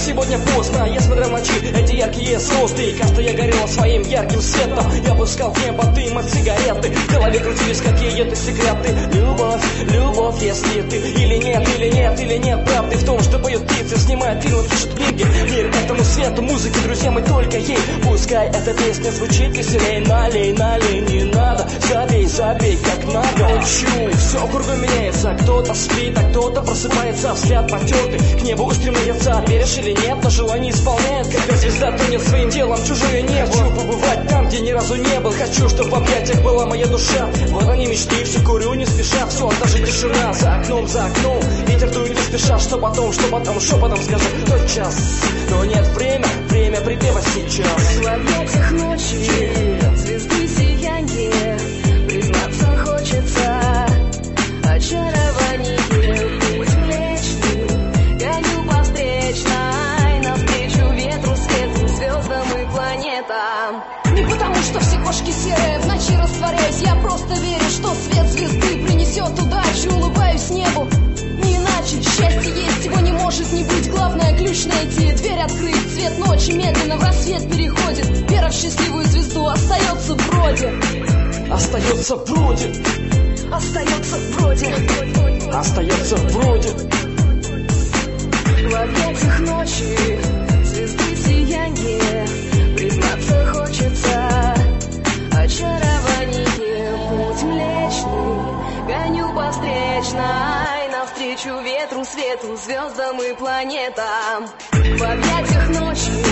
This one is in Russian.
сегодня поздно. Я смотрел ночи, эти яркие звезды, и кажется, я горел своим ярким светом. Я пускал в небо дым от сигареты, в голове крутились какие-то секреты. Любовь, любовь, если ты или нет, или нет, или нет правды в том, что поют птицы, снимают фильмы, пишут книги. Мир этому свету, музыки, друзья, мы только ей. Пускай эта песня звучит веселей. Налей, налей, не надо, забей, забей, как надо. Чу, все кругом меняется, кто-то спит, а кто-то просыпается, взгляд потертый, к небу устремляется. Веришь или нет, но желание исполняет, когда звезда тонет своим делом, чужое не. Хочу побывать там, где ни разу не был. Хочу, чтобы в объятиях была моя душа. Вот они мечты, все курю не спеша. Все, даже тишина за окном, ветер дует не спеша. Что потом, шепотом скажу. Тот час, но нет время припева сейчас. В объятиях ночи, звезды сияние, признаться хочется, очарование, путь млечный, гоню по встречной, навстречу ветру, свету, звездам и планетам. Не потому, что все кошки серые, в ночи растворяюсь, я просто верю, что свет звезды принесет удачу, улыбаюсь небу. Не иначе, счастье есть, его не может не быть. Главное ключ найти, дверь открыть. Цвет ночи медленно в рассвет переходит. Вера в счастливую звезду остается вроде. Остается вроде. Остается вроде. Остается вроде. В объятиях ночи, звезды сияние, признаться хочется, очарование, путь млечный, гоню по встречной, навстречу ветру, свету, звездам и планетам. В объятиях ночи,